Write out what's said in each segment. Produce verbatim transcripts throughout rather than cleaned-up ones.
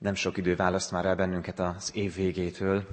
Nem sok idő választ már el bennünket az év végétől,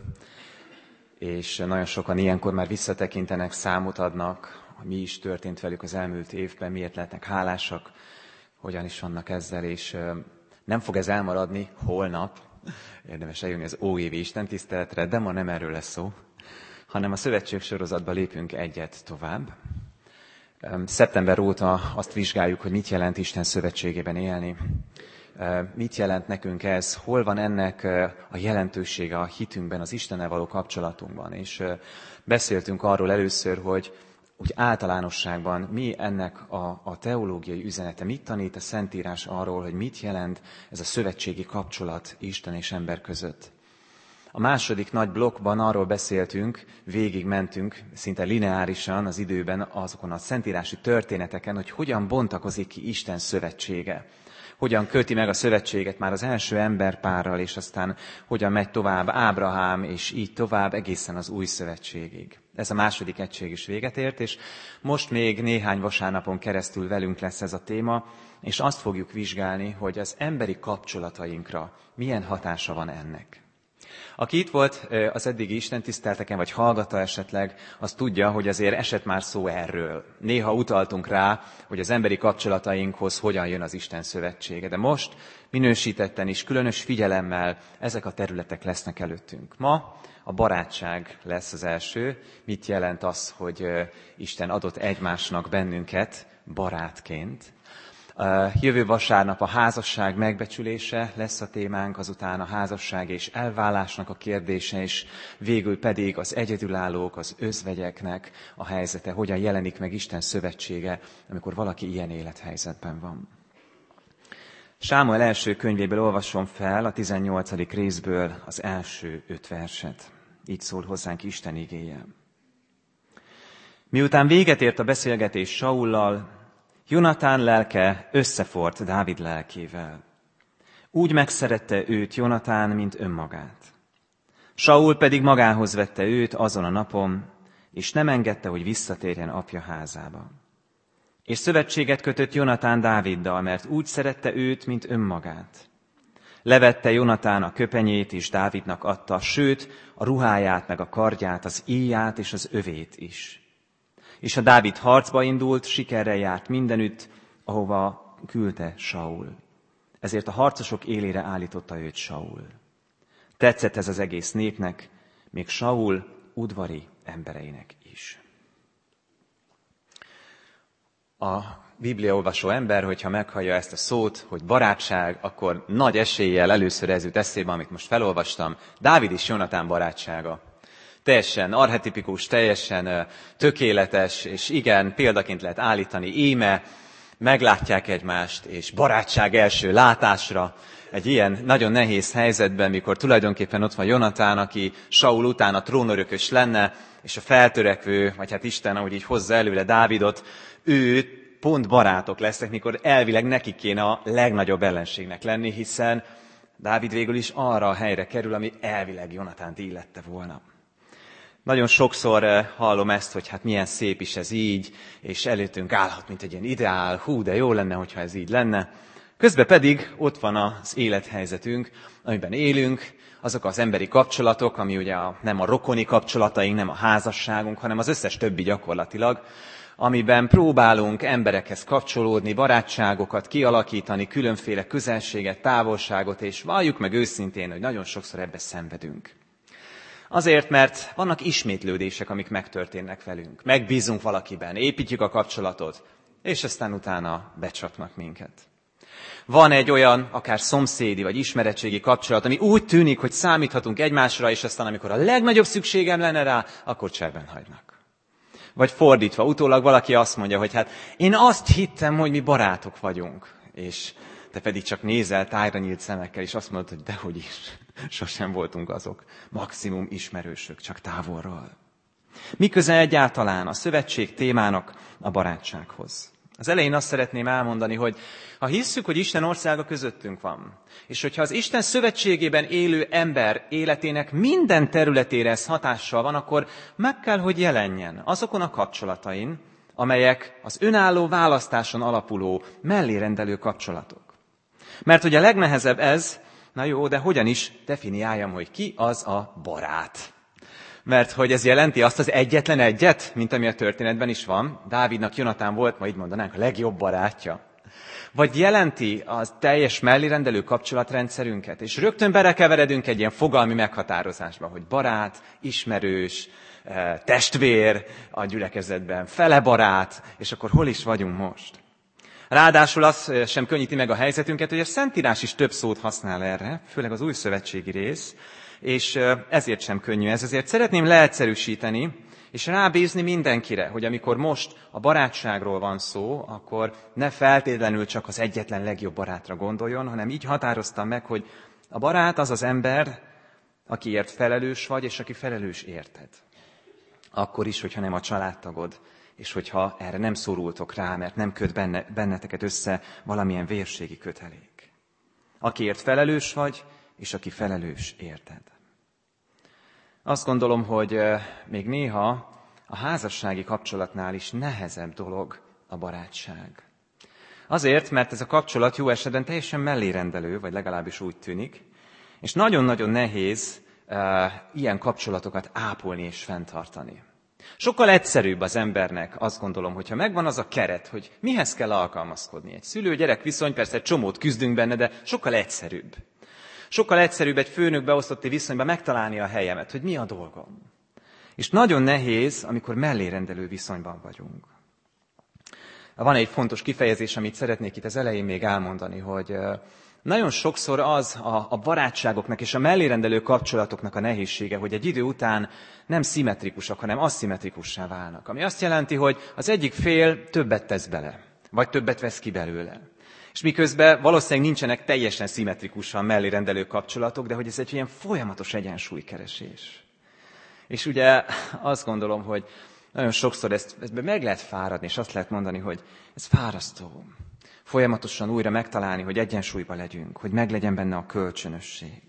és nagyon sokan ilyenkor már visszatekintenek, számot adnak, hogy mi is történt velük az elmúlt évben, miért lehetnek hálásak, hogyan is vannak ezzel, és nem fog ez elmaradni holnap, érdemes eljönni az óévi istentiszteletre, de ma nem erről lesz szó, hanem a szövetség sorozatba lépünk egyet tovább. Szeptember óta azt vizsgáljuk, hogy mit jelent Isten szövetségében élni. Mit jelent nekünk ez? Hol van ennek a jelentősége a hitünkben, az Istennel való kapcsolatunkban? És beszéltünk arról először, hogy úgy általánosságban mi ennek a, a teológiai üzenete, mit tanít a Szentírás arról, hogy mit jelent ez a szövetségi kapcsolat Isten és ember között. A második nagy blokkban arról beszéltünk, végig mentünk szinte lineárisan az időben azokon a szentírási történeteken, hogy hogyan bontakozik ki Isten szövetsége. Hogyan köti meg a szövetséget már az első emberpárral, és aztán hogyan megy tovább Ábrahám, és így tovább egészen az új szövetségig. Ez a második egység is véget ért, és most még néhány vasárnapon keresztül velünk lesz ez a téma, és azt fogjuk vizsgálni, hogy az emberi kapcsolatainkra milyen hatása van ennek. Aki itt volt az eddigi istentiszteleteken, vagy hallgatta esetleg, az tudja, hogy azért esett már szó erről. Néha utaltunk rá, hogy az emberi kapcsolatainkhoz hogyan jön az Isten szövetsége. De most minősítetten is, különös figyelemmel ezek a területek lesznek előttünk. Ma a barátság lesz az első. Mit jelent az, hogy Isten adott egymásnak bennünket barátként? Jövő vasárnap a házasság megbecsülése lesz a témánk, azután a házasság és elválásnak a kérdése, és végül pedig az egyedülállók, az özvegyeknek a helyzete, hogyan jelenik meg Isten szövetsége, amikor valaki ilyen élethelyzetben van. Sámuel első könyvéből olvasom fel a tizennyolcadik részből az első öt verset. Így szól hozzánk Isten igéje. Miután véget ért a beszélgetés Saullal, Jonatán lelke összefort Dávid lelkével. Úgy megszerette őt Jonatán, mint önmagát. Saul pedig magához vette őt azon a napon, és nem engedte, hogy visszatérjen apja házába. És szövetséget kötött Jonatán Dáviddal, mert úgy szerette őt, mint önmagát. Levette Jonatán a köpenyét, és Dávidnak adta, sőt, a ruháját, meg a kardját, az íját és az övét is. És a Dávid harcba indult, sikerrel járt mindenütt, ahova küldte Saul. Ezért a harcosok élére állította őt Saul. Tetszett ez az egész népnek, még Saul udvari embereinek is. A bibliaolvasó ember, hogyha meghallja ezt a szót, hogy barátság, akkor nagy eséllyel először ez jut eszébe, amit most felolvastam, Dávid és Jonatán barátsága. Teljesen archetipikus, teljesen tökéletes, és igen, példaként lehet állítani, íme, meglátják egymást, és barátság első látásra, egy ilyen nagyon nehéz helyzetben, mikor tulajdonképpen ott van Jonatán, aki Saul után a trónörökös lenne, és a feltörekvő, vagy hát Isten, ahogy így hozza előle Dávidot, ő pont barátok lesznek, mikor elvileg neki kéne a legnagyobb ellenségnek lenni, hiszen Dávid végül is arra a helyre kerül, ami elvileg Jonatánt illette volna. Nagyon sokszor hallom ezt, hogy hát milyen szép is ez így, és előttünk állhat, mint egy ilyen ideál, hú, de jó lenne, hogyha ez így lenne. Közben pedig ott van az élethelyzetünk, amiben élünk, azok az emberi kapcsolatok, ami ugye a, nem a rokoni kapcsolataink, nem a házasságunk, hanem az összes többi gyakorlatilag, amiben próbálunk emberekhez kapcsolódni, barátságokat kialakítani, különféle közelséget, távolságot, és valljuk meg őszintén, hogy nagyon sokszor ebbe szenvedünk. Azért, mert vannak ismétlődések, amik megtörténnek velünk. Megbízunk valakiben, építjük a kapcsolatot, és aztán utána becsapnak minket. Van egy olyan, akár szomszédi vagy ismeretségi kapcsolat, ami úgy tűnik, hogy számíthatunk egymásra, és aztán amikor a legnagyobb szükségem lenne rá, akkor cserben hagynak. Vagy fordítva, utólag valaki azt mondja, hogy hát én azt hittem, hogy mi barátok vagyunk, és te pedig csak nézel tájra nyílt szemekkel, és azt mondod, hogy dehogy is, sosem voltunk azok. Maximum ismerősök, csak távolról. Mi köze egyáltalán a szövetség témának a barátsághoz? Az elején azt szeretném elmondani, hogy ha hisszük, hogy Isten országa közöttünk van, és hogyha az Isten szövetségében élő ember életének minden területére ez hatással van, akkor meg kell, hogy jelenjen azokon a kapcsolatain, amelyek az önálló választáson alapuló mellérendelő kapcsolatok. Mert hogy a legnehezebb ez, Na jó, de hogyan is definiáljam, hogy ki az a barát? Mert hogy ez jelenti azt az egyetlen egyet, mint ami a történetben is van. Dávidnak Jonatán volt, ma így mondanánk, a legjobb barátja. Vagy jelenti az teljes mellérendelő kapcsolatrendszerünket, és rögtön belekeveredünk egy ilyen fogalmi meghatározásba, hogy barát, ismerős, testvér a gyülekezetben, fele barát, és akkor hol is vagyunk most? Ráadásul az sem könnyíti meg a helyzetünket, hogy a Szentírás is több szót használ erre, főleg az új szövetségi rész, és ezért sem könnyű ez. Ezért szeretném leegyszerűsíteni, és rábízni mindenkire, hogy amikor most a barátságról van szó, akkor ne feltétlenül csak az egyetlen legjobb barátra gondoljon, hanem így határoztam meg, hogy a barát az az ember, akiért felelős vagy, és aki felelős érted. Akkor is, hogyha nem a családtagod, és hogyha erre nem szorultok rá, mert nem köt benne, benneteket össze valamilyen vérségi kötelék. Akiért felelős vagy, és aki felelős érted. Azt gondolom, hogy még néha a házassági kapcsolatnál is nehezebb dolog a barátság. Azért, mert ez a kapcsolat jó esetben teljesen mellérendelő, vagy legalábbis úgy tűnik, és nagyon-nagyon nehéz uh, ilyen kapcsolatokat ápolni és fenntartani. Sokkal egyszerűbb az embernek, azt gondolom, hogyha megvan az a keret, hogy mihez kell alkalmazkodni. Egy szülő-gyerek viszony, persze egy csomót küzdünk benne, de sokkal egyszerűbb. Sokkal egyszerűbb egy főnök-beosztotti viszonyban megtalálni a helyemet, hogy mi a dolgom. És nagyon nehéz, amikor mellérendelő viszonyban vagyunk. Van egy fontos kifejezés, amit szeretnék itt az elején még elmondani, hogy nagyon sokszor az a, a barátságoknak és a mellérendelő kapcsolatoknak a nehézsége, hogy egy idő után nem szimmetrikusak, hanem aszimmetrikussá válnak. Ami azt jelenti, hogy az egyik fél többet tesz bele, vagy többet vesz ki belőle. És miközben valószínűleg nincsenek teljesen szimmetrikusan mellérendelő kapcsolatok, de hogy ez egy ilyen folyamatos egyensúlykeresés. És ugye azt gondolom, hogy nagyon sokszor ezt, ezt meg lehet fáradni, és azt lehet mondani, hogy ez fárasztó. Folyamatosan újra megtalálni, hogy egyensúlyban legyünk, hogy meglegyen benne a kölcsönösség.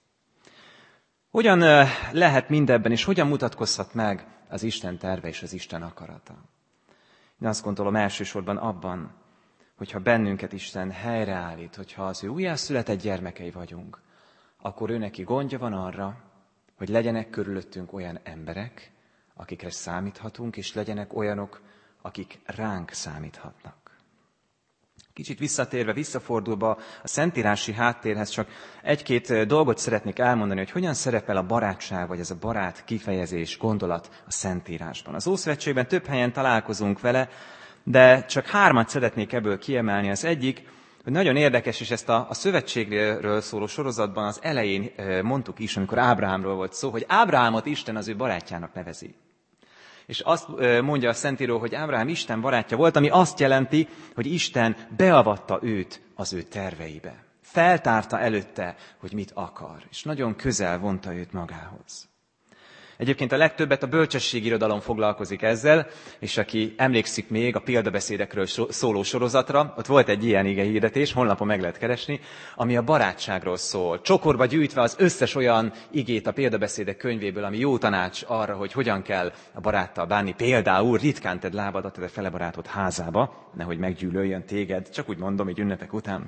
Hogyan lehet mindebben, és hogyan mutatkozhat meg az Isten terve és az Isten akarata? Én azt gondolom elsősorban abban, hogyha bennünket Isten helyreállít, hogyha az ő újjászületett gyermekei vagyunk, akkor ő neki gondja van arra, hogy legyenek körülöttünk olyan emberek, akikre számíthatunk, és legyenek olyanok, akik ránk számíthatnak. Kicsit visszatérve, visszafordulva a szentírási háttérhez csak egy-két dolgot szeretnék elmondani, hogy hogyan szerepel a barátság, vagy ez a barát kifejezés, gondolat a Szentírásban. Az Ószövetségben több helyen találkozunk vele, de csak hármat szeretnék ebből kiemelni. Az egyik, hogy nagyon érdekes, és ezt a, a szövetségről szóló sorozatban az elején mondtuk is, amikor Ábrahámról volt szó, hogy Ábrahámot Isten az ő barátjának nevezi. És azt mondja a Szentíró, hogy Ábrahám Isten barátja volt, ami azt jelenti, hogy Isten beavatta őt az ő terveibe. Feltárta előtte, hogy mit akar, és nagyon közel vonta őt magához. Egyébként a legtöbbet a bölcsességirodalom foglalkozik ezzel, és aki emlékszik még a példabeszédekről szóló sorozatra, ott volt egy ilyen igehirdetés, honlapon meg lehet keresni, ami a barátságról szól. Csokorba gyűjtve az összes olyan igét a példabeszédek könyvéből, ami jó tanács arra, hogy hogyan kell a baráttal bánni. Például ritkán tedd lábadat a fele barátod házába, nehogy meggyűlöljön téged, csak úgy mondom, így ünnepek után.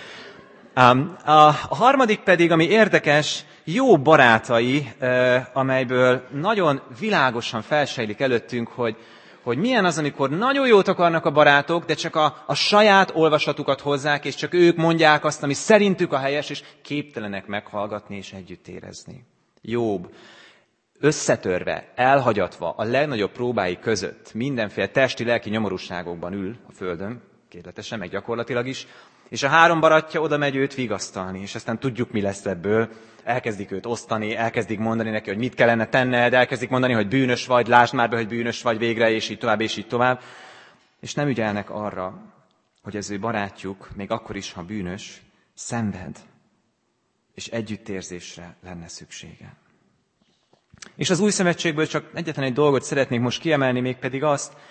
A harmadik pedig, ami érdekes, jó barátai, amelyből nagyon világosan felsejlik előttünk, hogy, hogy milyen az, amikor nagyon jót akarnak a barátok, de csak a, a saját olvasatukat hozzák, és csak ők mondják azt, ami szerintük a helyes, és képtelenek meghallgatni és együtt érezni. Jobb, összetörve, elhagyatva a legnagyobb próbái között, mindenféle testi-lelki nyomorúságokban ül a földön, képletesen, meg gyakorlatilag is, és a három barátja oda megy őt vigasztalni, és aztán tudjuk, mi lesz ebből. Elkezdik őt osztani, elkezdik mondani neki, hogy mit kellene tenned, elkezdik mondani, hogy bűnös vagy, lásd már be, hogy bűnös vagy végre, és így tovább, és így tovább. És nem ügyelnek arra, hogy az ő barátjuk, még akkor is, ha bűnös, szenved, és együttérzésre lenne szüksége. És az új szövetségből csak egyetlen egy dolgot szeretnék most kiemelni, mégpedig azt,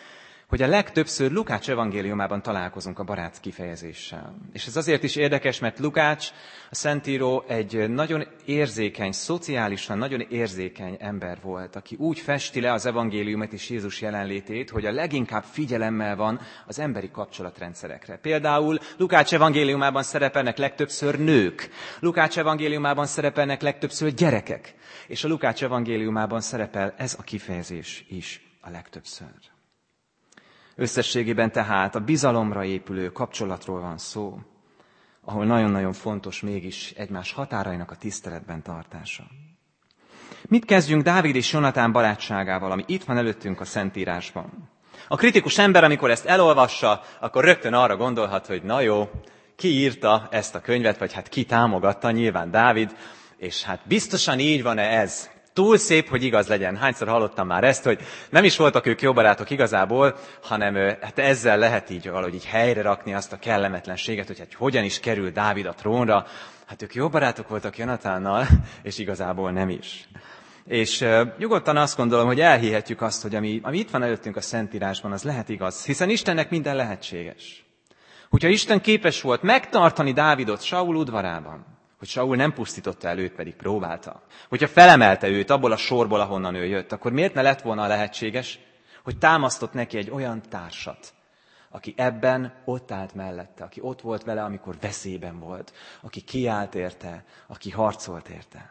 hogy a legtöbbször Lukács evangéliumában találkozunk a barát kifejezéssel. És ez azért is érdekes, mert Lukács, a Szentíró egy nagyon érzékeny, szociálisan nagyon érzékeny ember volt, aki úgy festi le az evangéliumot és Jézus jelenlétét, hogy a leginkább figyelemmel van az emberi kapcsolatrendszerekre. Például Lukács evangéliumában szerepelnek legtöbbször nők, Lukács evangéliumában szerepelnek legtöbbször gyerekek, és a Lukács evangéliumában szerepel ez a kifejezés is a legtöbbször. Összességében tehát a bizalomra épülő kapcsolatról van szó, ahol nagyon-nagyon fontos mégis egymás határainak a tiszteletben tartása. Mit kezdjünk Dávid és Jonatán barátságával, ami itt van előttünk a Szentírásban? A kritikus ember, amikor ezt elolvassa, akkor rögtön arra gondolhat, hogy na jó, ki írta ezt a könyvet, vagy hát ki támogatta, nyilván Dávid, és hát biztosan így van-e ez? Túl szép, hogy igaz legyen. Hányszor hallottam már ezt, hogy nem is voltak ők jó barátok igazából, hanem hát ezzel lehet így valahogy így helyre rakni azt a kellemetlenséget, hogy hát hogyan is kerül Dávid a trónra. Hát ők jó barátok voltak Jonatánnal, és igazából nem is. És uh, nyugodtan azt gondolom, hogy elhihetjük azt, hogy ami, ami itt van előttünk a Szentírásban, az lehet igaz, hiszen Istennek minden lehetséges. Hogyha Isten képes volt megtartani Dávidot Saul udvarában, hogy Saul nem pusztította el, őt pedig próbálta. Hogyha felemelte őt abból a sorból, ahonnan ő jött, akkor miért ne lett volna lehetséges, hogy támasztott neki egy olyan társat, aki ebben ott állt mellette, aki ott volt vele, amikor veszélyben volt, aki kiállt érte, aki harcolt érte.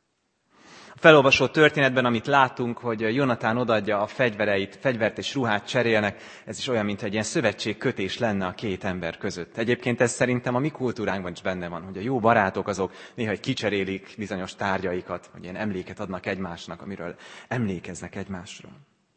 A felolvasott történetben, amit látunk, hogy Jonatán odaadja a fegyvereit, fegyvert és ruhát cserélnek, ez is olyan, mint egy ilyen szövetségkötés lenne a két ember között. Egyébként ez szerintem a mi kultúránkban is benne van, hogy a jó barátok azok néha egy kicserélik bizonyos tárgyaikat, vagy ilyen emléket adnak egymásnak, amiről emlékeznek egymásról.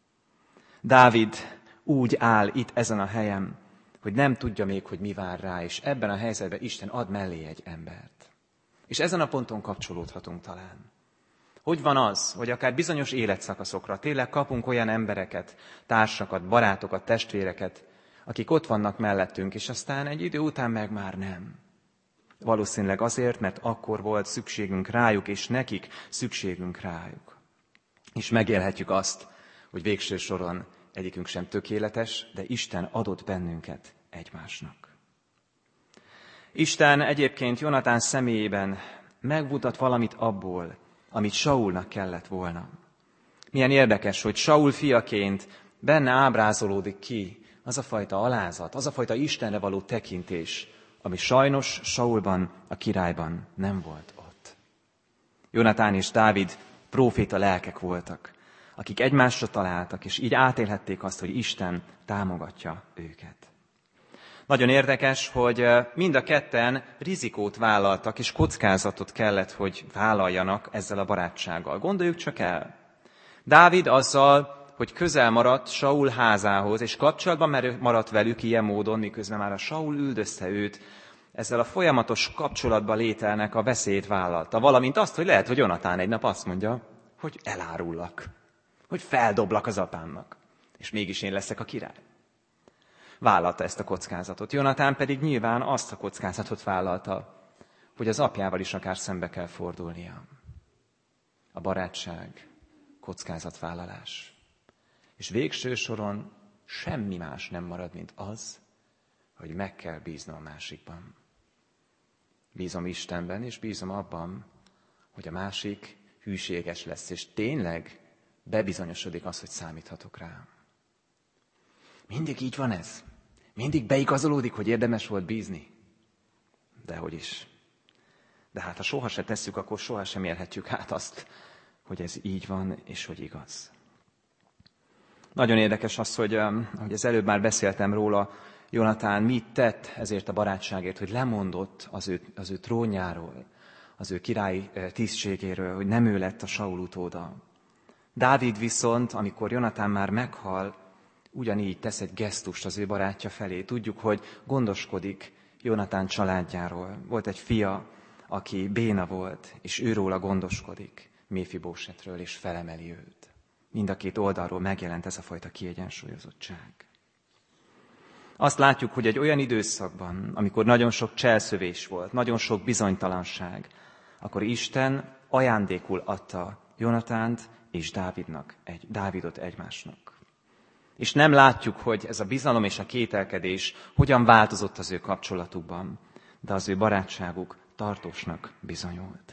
Dávid úgy áll itt ezen a helyen, hogy nem tudja még, hogy mi vár rá, és ebben a helyzetben Isten ad mellé egy embert. És ezen a ponton kapcsolódhatunk talán. Hogy van az, hogy akár bizonyos életszakaszokra tényleg kapunk olyan embereket, társakat, barátokat, testvéreket, akik ott vannak mellettünk, és aztán egy idő után meg már nem. Valószínűleg azért, mert akkor volt szükségünk rájuk, és nekik szükségünk rájuk. És megélhetjük azt, hogy végső soron egyikünk sem tökéletes, de Isten adott bennünket egymásnak. Isten egyébként Jonatán személyében megmutat valamit abból, amit Saulnak kellett volna. Milyen érdekes, hogy Saul fiaként benne ábrázolódik ki az a fajta alázat, az a fajta Istenre való tekintés, ami sajnos Saulban, a királyban nem volt ott. Jonatán és Dávid próféta lelkek voltak, akik egymásra találtak, és így átélhették azt, hogy Isten támogatja őket. Nagyon érdekes, hogy mind a ketten rizikót vállaltak, és kockázatot kellett, hogy vállaljanak ezzel a barátsággal. Gondoljuk csak el. Dávid azzal, hogy közel maradt Saul házához, és kapcsolatban maradt velük ilyen módon, miközben már a Saul üldözte őt, ezzel a folyamatos kapcsolatba lételnek a veszélyt vállalta. Valamint azt, hogy lehet, hogy Jonatán egy nap azt mondja, hogy elárullak, hogy feldoblak az apámnak, és mégis én leszek a király. Vállalta ezt a kockázatot. Jonatán pedig nyilván azt a kockázatot vállalta, hogy az apjával is akár szembe kell fordulnia. A barátság, kockázatvállalás. És végső soron semmi más nem marad, mint az, hogy meg kell bíznom a másikban. Bízom Istenben, és bízom abban, hogy a másik hűséges lesz, és tényleg bebizonyosodik az, hogy számíthatok rá. Mindig így van ez. Mindig beigazolódik, hogy érdemes volt bízni. Dehogy is. De hát ha soha se tesszük, akkor soha sem érhetjük át azt, hogy ez így van, és hogy igaz. Nagyon érdekes az, hogy, ahogy az előbb már beszéltem róla, Jonatán mit tett ezért a barátságért, hogy lemondott az ő, az ő trónjáról, az ő királyi tisztségéről, hogy nem ő lett a Saul utóda. Dávid viszont, amikor Jonatán már meghal, ugyanígy tesz egy gesztust az ő barátja felé. Tudjuk, hogy gondoskodik Jonatán családjáról. Volt egy fia, aki béna volt, és őróla gondoskodik, Méfibósetről, és felemeli őt. Mind a két oldalról megjelent ez a fajta kiegyensúlyozottság. Azt látjuk, hogy egy olyan időszakban, amikor nagyon sok cselszövés volt, nagyon sok bizonytalanság, akkor Isten ajándékul adta Jonatánt és Dávidnak, egy, Dávidot egymásnak. És nem látjuk, hogy ez a bizalom és a kételkedés hogyan változott az ő kapcsolatukban, de az ő barátságuk tartósnak bizonyult.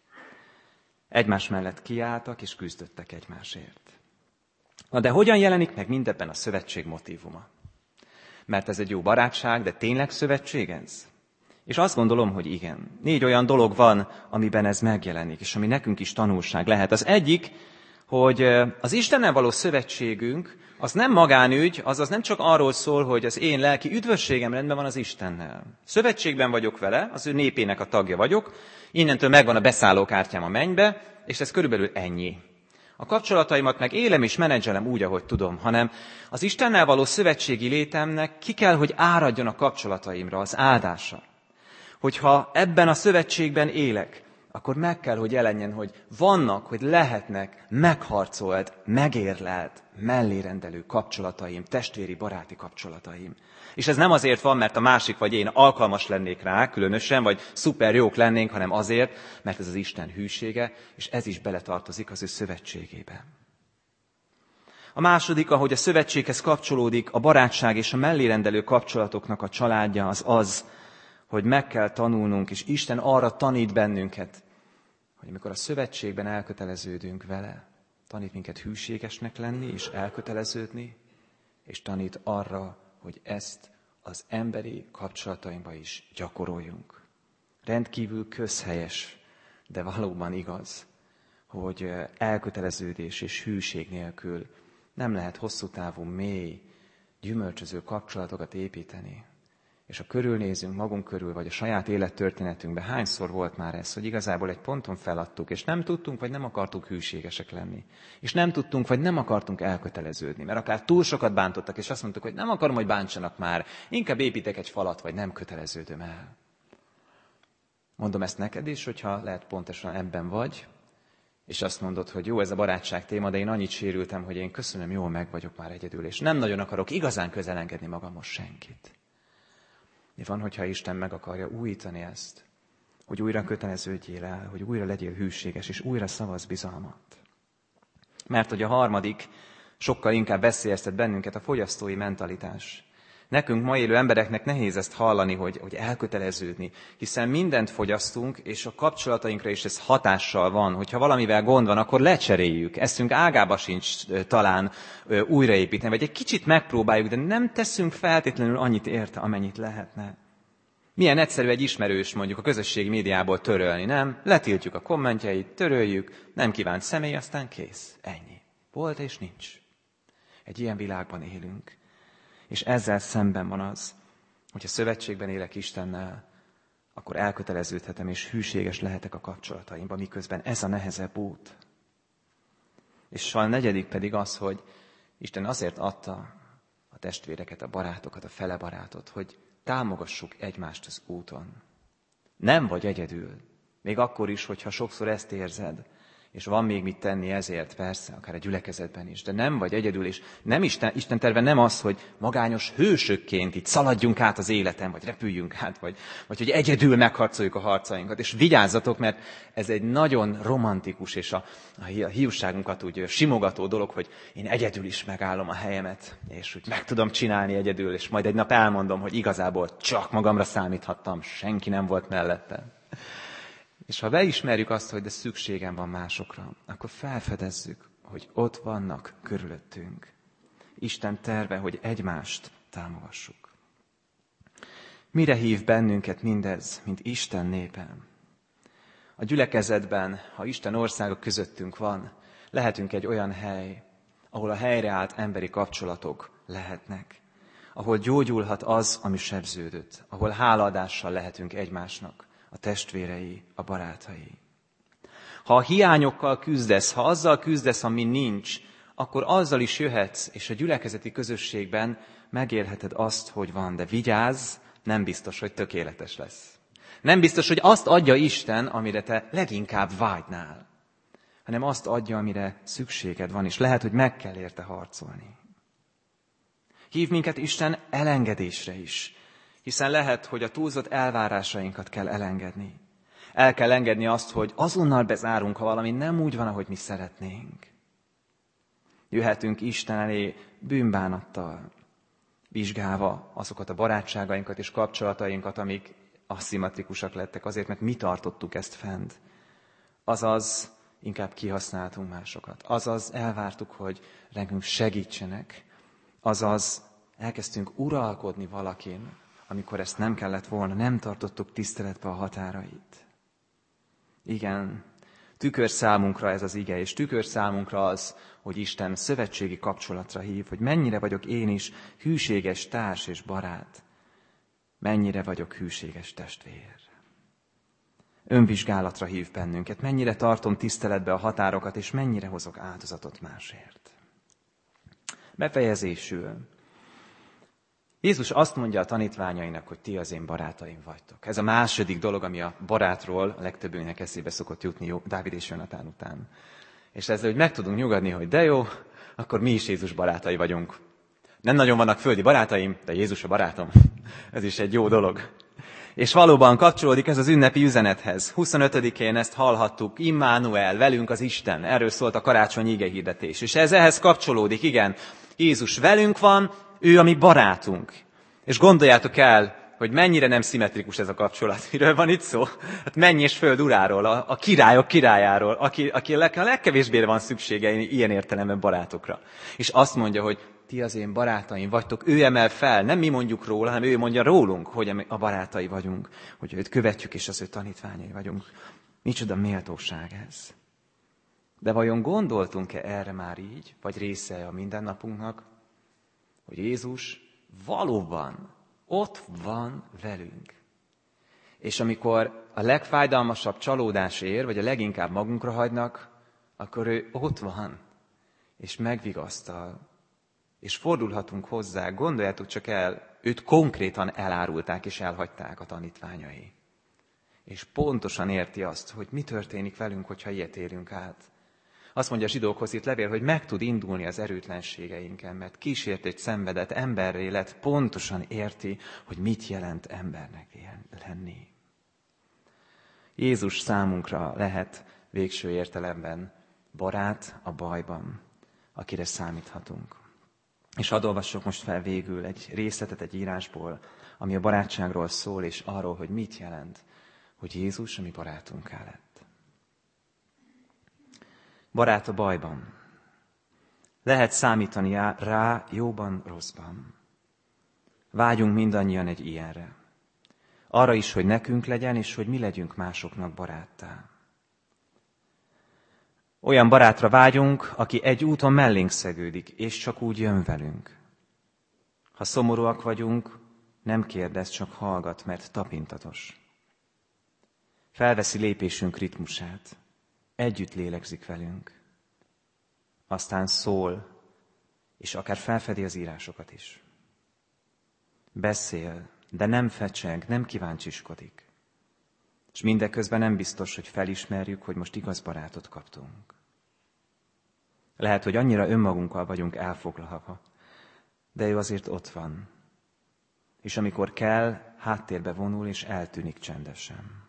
Egymás mellett kiálltak és küzdöttek egymásért. Na de hogyan jelenik meg mindebben a szövetség motívuma? Mert ez egy jó barátság, de tényleg szövetség ez? És azt gondolom, hogy igen. Négy olyan dolog van, amiben ez megjelenik, és ami nekünk is tanulság lehet. Az egyik, hogy az Istennel való szövetségünk az nem magánügy, azaz nem csak arról szól, hogy az én lelki üdvösségem rendben van az Istennel. Szövetségben vagyok vele, az ő népének a tagja vagyok, innentől megvan a beszállókártyám a mennybe, és ez körülbelül ennyi. A kapcsolataimat meg élem és menedzselem úgy, ahogy tudom, hanem az Istennel való szövetségi létemnek ki kell, hogy áradjon a kapcsolataimra az áldása. Hogyha ebben a szövetségben élek, akkor meg kell, hogy jelenjen, hogy vannak, hogy lehetnek megharcolt, megérlelt, mellérendelő kapcsolataim, testvéri, baráti kapcsolataim. És ez nem azért van, mert a másik vagy én alkalmas lennék rá, különösen, vagy szuper jók lennénk, hanem azért, mert ez az Isten hűsége, és ez is beletartozik az ő szövetségébe. A második, ahogy a szövetséghez kapcsolódik, a barátság és a mellérendelő kapcsolatoknak a családja az az, hogy meg kell tanulnunk, és Isten arra tanít bennünket, hogy amikor a szövetségben elköteleződünk vele, tanít minket hűségesnek lenni és elköteleződni, és tanít arra, hogy ezt az emberi kapcsolatainkban is gyakoroljunk. Rendkívül közhelyes, de valóban igaz, hogy elköteleződés és hűség nélkül nem lehet hosszú távú, mély, gyümölcsöző kapcsolatokat építeni. És ha körülnézünk magunk körül, vagy a saját élettörténetünkben, hányszor volt már ez, hogy igazából egy ponton feladtuk, és nem tudtunk, vagy nem akartunk hűségesek lenni. És nem tudtunk, vagy nem akartunk elköteleződni, mert akár túl sokat bántottak, és azt mondtuk, hogy nem akarom, hogy bántsanak már, inkább építek egy falat, vagy nem köteleződöm el. Mondom ezt neked is, hogyha lehet pontosan ebben vagy, és azt mondod, hogy jó, ez a barátság téma, de én annyit sérültem, hogy én köszönöm, jól meg vagyok már egyedül, és nem nagyon akarok igazán közel engedni magamhoz senkit. Mi van, hogyha Isten meg akarja újítani ezt, hogy újra köteleződjél el, hogy újra legyél hűséges, és újra szavazz bizalmat. Mert hogy a harmadik sokkal inkább veszélyeztet bennünket a fogyasztói mentalitás. Nekünk ma élő embereknek nehéz ezt hallani, hogy, hogy elköteleződni, hiszen mindent fogyasztunk, és a kapcsolatainkra is ez hatással van. Hogyha valamivel gond van, akkor lecseréljük. Eszünk ágába sincs talán újraépíteni, vagy egy kicsit megpróbáljuk, de nem teszünk feltétlenül annyit érte, amennyit lehetne. Milyen egyszerű egy ismerős mondjuk a közösségi médiából törölni, nem? Letiltjuk a kommentjeit, töröljük, nem kívánt személy, aztán kész. Ennyi. Volt és nincs. Egy ilyen világban élünk. És ezzel szemben van az, hogyha szövetségben élek Istennel, akkor elköteleződhetem és hűséges lehetek a kapcsolataimban, miközben ez a nehezebb út. És a negyedik pedig az, hogy Isten azért adta a testvéreket, a barátokat, a fele barátot, hogy támogassuk egymást az úton. Nem vagy egyedül, még akkor is, hogyha sokszor ezt érzed, és van még mit tenni ezért, persze, akár a gyülekezetben is, de nem vagy egyedül, és nem Isten, Isten terve nem az, hogy magányos hősökként itt szaladjunk át az életen, vagy repüljünk át, vagy, vagy hogy egyedül megharcoljuk a harcainkat. És vigyázzatok, mert ez egy nagyon romantikus, és a, a hiúságunkat úgy simogató dolog, hogy én egyedül is megállom a helyemet, és úgy meg tudom csinálni egyedül, és majd egy nap elmondom, hogy igazából csak magamra számíthattam, senki nem volt mellettem. És ha beismerjük azt, hogy de szükségem van másokra, akkor felfedezzük, hogy ott vannak körülöttünk. Isten terve, hogy egymást támogassuk. Mire hív bennünket mindez, mint Isten népe? A gyülekezetben, ha Isten országa közöttünk van, lehetünk egy olyan hely, ahol a helyreállt emberi kapcsolatok lehetnek. Ahol gyógyulhat az, ami sebződött. Ahol hálaadással lehetünk egymásnak. A testvérei, a barátai. Ha a hiányokkal küzdesz, ha azzal küzdesz, ami nincs, akkor azzal is jöhetsz, és a gyülekezeti közösségben megélheted azt, hogy van. De vigyázz, nem biztos, hogy tökéletes lesz. Nem biztos, hogy azt adja Isten, amire te leginkább vágynál, hanem azt adja, amire szükséged van, és lehet, hogy meg kell érte harcolni. Hív minket Isten elengedésre is. Hiszen lehet, hogy a túlzott elvárásainkat kell elengedni. El kell engedni azt, hogy azonnal bezárunk, ha valami nem úgy van, ahogy mi szeretnénk. Jöhetünk Isten elé bűnbánattal, vizsgálva azokat a barátságainkat és kapcsolatainkat, amik aszimmetrikusak lettek azért, mert mi tartottuk ezt fent. Azaz inkább kihasználtunk másokat. Azaz elvártuk, hogy nekünk segítsenek. Azaz elkezdtünk uralkodni valakin, amikor ezt nem kellett volna, nem tartottuk tiszteletbe a határait. Igen, tükör számunkra ez az ige, és tükör számunkra az, hogy Isten szövetségi kapcsolatra hív, hogy mennyire vagyok én is hűséges társ és barát, mennyire vagyok hűséges testvér. Önvizsgálatra hív bennünket, mennyire tartom tiszteletbe a határokat, és mennyire hozok áldozatot másért. Befejezésül. Jézus azt mondja a tanítványainak, hogy ti az én barátaim vagytok. Ez a második dolog, ami a barátról a legtöbbünknek eszébe szokott jutni Dávid és Jonatán után. És ezzel, hogy meg tudunk nyugodni, hogy de jó, akkor mi is Jézus barátai vagyunk. Nem nagyon vannak földi barátaim, de Jézus a barátom. Ez is egy jó dolog. És valóban kapcsolódik ez az ünnepi üzenethez. huszonötödikén ezt hallhattuk, Immanuel, velünk az Isten. Erről szólt a karácsonyi igehirdetés. És ez ehhez kapcsolódik, igen. Jézus velünk van, ő a mi barátunk. És gondoljátok el, hogy mennyire nem szimmetrikus ez a kapcsolat. Miről van itt szó? Hát menny és föld uráról, a, a királyok királyáról, aki, aki a legkevésbé van szüksége ilyen értelemben barátokra. És azt mondja, hogy ti az én barátaim vagytok, ő emel fel, nem mi mondjuk róla, hanem ő mondja rólunk, hogy a barátai vagyunk, hogy őt követjük, és az ő tanítványai vagyunk. Micsoda méltóság ez. De vajon gondoltunk-e erre már így, vagy része a mindennapunknak, hogy Jézus valóban ott van velünk. És amikor a legfájdalmasabb csalódás ér, vagy a leginkább magunkra hagynak, akkor ő ott van, és megvigasztal. És fordulhatunk hozzá, gondoljátok csak el, őt konkrétan elárulták és elhagyták a tanítványai. És pontosan érti azt, hogy mi történik velünk, hogyha ilyet érünk át. Azt mondja a zsidókhoz itt levél, hogy meg tud indulni az erőtlenségeinken, mert kísértét szenvedett, emberré lett, pontosan érti, hogy mit jelent embernek lenni. Jézus számunkra lehet végső értelemben barát a bajban, akire számíthatunk. És hadd olvassok most fel végül egy részletet egy írásból, ami a barátságról szól, és arról, hogy mit jelent, hogy Jézus a mi barátunká lett. Barát a bajban. Lehet számítani rá jóban, rosszban. Vágyunk mindannyian egy ilyenre. Arra is, hogy nekünk legyen, és hogy mi legyünk másoknak baráttá. Olyan barátra vágyunk, aki egy úton mellénk szegődik, és csak úgy jön velünk. Ha szomorúak vagyunk, nem kérdez, csak hallgat, mert tapintatos. Felveszi lépésünk ritmusát, együtt lélegzik velünk. Aztán szól, és akár felfedi az írásokat is. Beszél, de nem fecseg, nem kíváncsiskodik. És mindeközben nem biztos, hogy felismerjük, hogy most igaz barátot kaptunk. Lehet, hogy annyira önmagunkkal vagyunk elfoglalva, de ő azért ott van. És amikor kell, háttérbe vonul és eltűnik csendesen.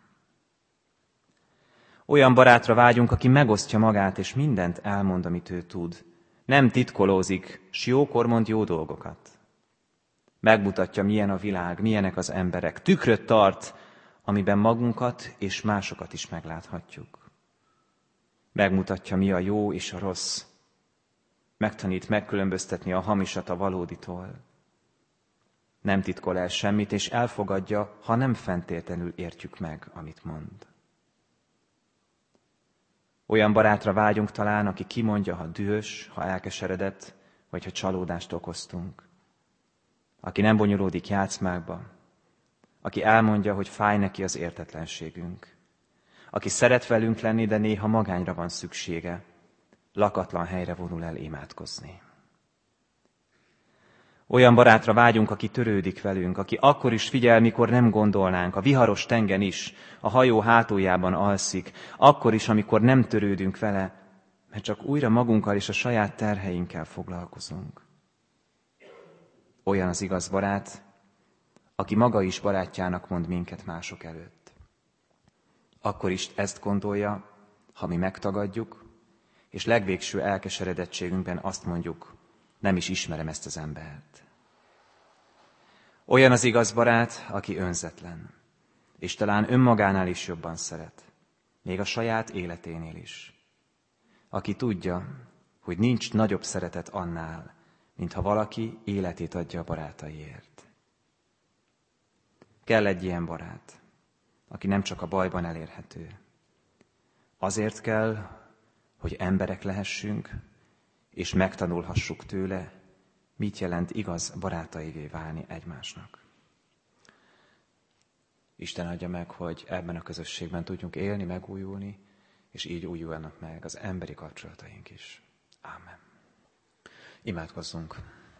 Olyan barátra vágyunk, aki megosztja magát, és mindent elmond, amit ő tud. Nem titkolózik, s jókor mond jó dolgokat. Megmutatja, milyen a világ, milyenek az emberek. Tükröt tart, amiben magunkat és másokat is megláthatjuk. Megmutatja, mi a jó és a rossz. Megtanít megkülönböztetni a hamisat a valóditól. Nem titkol el semmit, és elfogadja, ha nem fentétlenül értjük meg, amit mond. Olyan barátra vágyunk talán, aki kimondja, ha dühös, ha elkeseredett, vagy ha csalódást okoztunk. Aki nem bonyolódik játszmákba, aki elmondja, hogy fáj neki az értetlenségünk. Aki szeret velünk lenni, de néha magányra van szüksége, lakatlan helyre vonul el imádkozni. Olyan barátra vágyunk, aki törődik velünk, aki akkor is figyel, mikor nem gondolnánk, a viharos tengen is, a hajó hátuljában alszik, akkor is, amikor nem törődünk vele, mert csak újra magunkkal és a saját terheinkkel foglalkozunk. Olyan az igaz barát, aki maga is barátjának mond minket mások előtt. Akkor is ezt gondolja, ha mi megtagadjuk, és legvégső elkeseredettségünkben azt mondjuk, nem is ismerem ezt az embert. Olyan az igaz barát, aki önzetlen, és talán önmagánál is jobban szeret, még a saját életénél is. Aki tudja, hogy nincs nagyobb szeretet annál, mint ha valaki életét adja a barátaiért. Kell egy ilyen barát, aki nem csak a bajban elérhető. Azért kell, hogy emberek lehessünk, és megtanulhassuk tőle, mit jelent igaz barátaivé válni egymásnak. Isten adja meg, hogy ebben a közösségben tudjunk élni, megújulni, és így újulnak meg az emberi kapcsolataink is. Ámen. Imádkozzunk.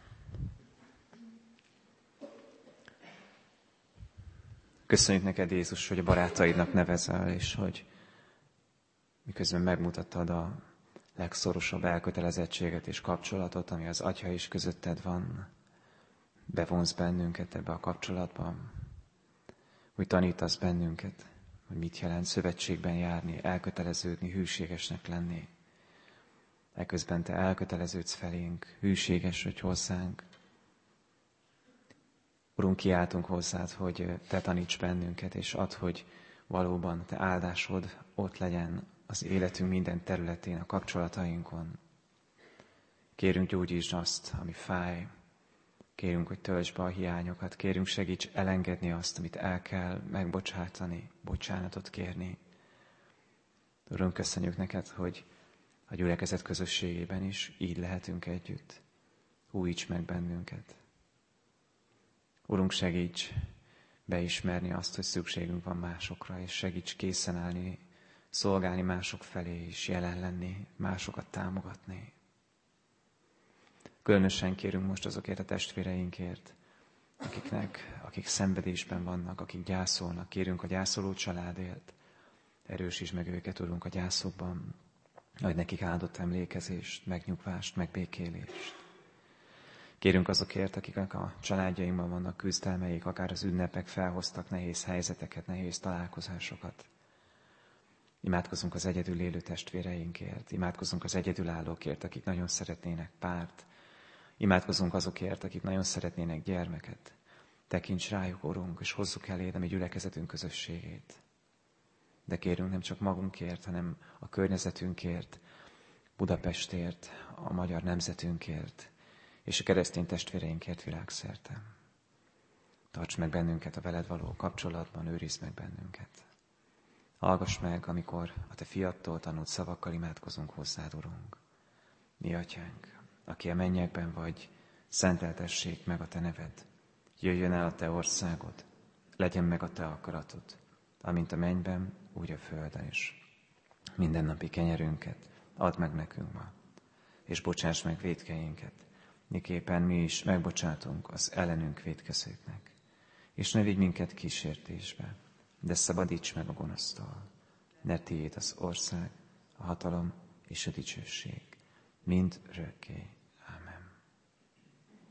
Köszönjük neked, Jézus, hogy a barátaidnak nevezel, és hogy miközben megmutattad a legszorosabb elkötelezettséget és kapcsolatot, ami az Atya is közötted van, bevonsz bennünket ebbe a kapcsolatban, hogy tanítasz bennünket, hogy mit jelent szövetségben járni, elköteleződni, hűségesnek lenni. Eközben te elköteleződsz felénk, hűséges vagy hozzánk. Urunk, kiáltunk hozzád, hogy te taníts bennünket, és add, hogy valóban te áldásod ott legyen az életünk minden területén, a kapcsolatainkon. Kérünk, gyógyítsd azt, ami fáj. Kérünk, hogy töltsd be a hiányokat. Kérünk, segíts elengedni azt, amit el kell megbocsátani, bocsánatot kérni. Urunk, köszönjük neked, hogy a gyülekezet közösségében is így lehetünk együtt. Újíts meg bennünket. Urunk, segíts beismerni azt, hogy szükségünk van másokra, és segíts készen állni, szolgálni mások felé is, jelen lenni, másokat támogatni. Különösen kérünk most azokért a testvéreinkért, akiknek, akik szenvedésben vannak, akik gyászolnak. Kérünk a gyászoló családért. Erősítsd meg őket, Urunk, a gyászokban. Adj nekik áldott emlékezést, megnyugvást, megbékélést. Kérünk azokért, akiknek a családjainkban vannak küzdelmeik, akár az ünnepek felhoztak nehéz helyzeteket, nehéz találkozásokat. Imádkozunk az egyedül élő testvéreinkért, imádkozunk az egyedülállókért, akik nagyon szeretnének párt, imádkozunk azokért, akik nagyon szeretnének gyermeket. Tekints rájuk, Urunk, és hozzuk eléd a mi gyülekezetünk közösségét. De kérünk nem csak magunkért, hanem a környezetünkért, Budapestért, a magyar nemzetünkért, és a keresztény testvéreinkért világszerte. Tarts meg bennünket a veled való kapcsolatban, őrizd meg bennünket. Hallgass meg, amikor a te fiattól tanult szavakkal imádkozunk hozzád, Urunk. Mi Atyánk, aki a mennyekben vagy, szenteltessék meg a te neved. Jöjjön el a te országod, legyen meg a te akaratod, amint a mennyben, úgy a földön is. Mindennapi kenyerünket add meg nekünk ma, és bocsáss meg vétkeinket, miképpen mi is megbocsátunk az ellenünk vétkezőknek. És ne vigy minket kísértésbe, de szabadíts meg a gonosztól. Ne tiéd az ország, a hatalom és a dicsőség, mind örökké.